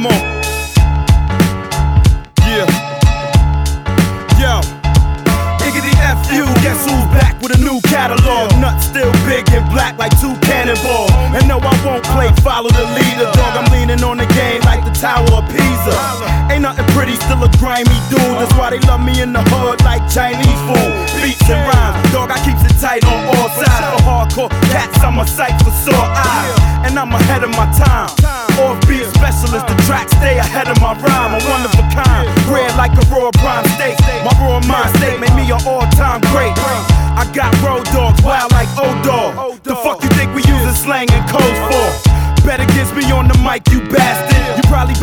on. Yeah. Yo. Giggity F.U. Guess who's back with a new catalog? Nuts still big and black like two cannonballs. And no, I won't play follow the leader, dog. I'm leaning on the game like the Tower of Pisa. Ain't nothing pretty, still a grimy dude. That's why they love me in the hood like Chinese food. Beats and rhymes, dog, I keeps it tight on all sides. For hardcore cats, I'm a sight for sore eyes. And I'm ahead of my time. Off-beat specialist, the track stay ahead of my rhyme. A one of a kind, rare like a raw prime steak. My raw mind state made me an all-time great. I got road dogs, wild like O-Dog. The fuck you think we using slang and codes for? Bet against me on the mic, you bastard. You probably